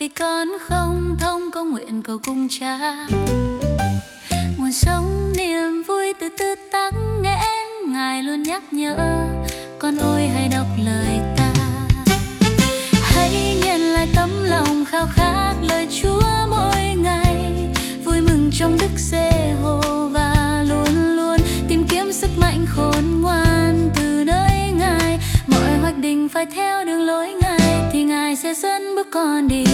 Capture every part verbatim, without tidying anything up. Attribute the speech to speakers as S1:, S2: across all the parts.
S1: vì con không thông công nguyện cầu cung cha. Nguồn sống niềm vui từ từ tắc nghẽn, Ngài luôn nhắc nhở con ôi hãy đọc lời ta. Hãy nhận lại tấm lòng khao khát lời Chúa mỗi ngày, vui mừng trong Đức Giê-hô-va, luôn luôn tìm kiếm sức mạnh khôn ngoan từ nơi Ngài. Mọi hoạch định phải theo đường lối Ngài thì Ngài sẽ dẫn bước con đi.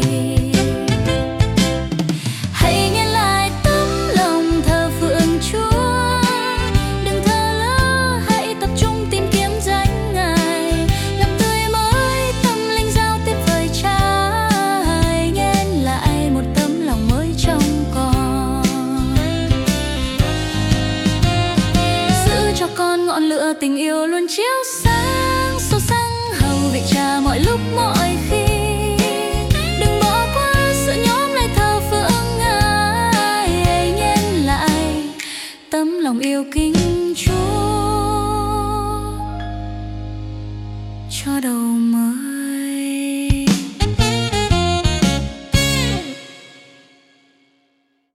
S1: Hãy nhận lại tấm lòng thờ phượng Chúa, đừng thờ lỡ, hãy tập trung tìm kiếm danh Ngài, làm tươi mới tâm linh giao tiếp với Cha. Hãy nhận lại một tấm lòng mới trong con, giữ cho con ngọn lửa tình yêu luôn chiếu sáng, soi sáng hầu vị Cha mọi lúc mọi khi. Đừng bỏ qua sự nhóm lại thờ phượng Ngài, hãy nhận lại tấm lòng yêu kính Chúa cho đầu mời.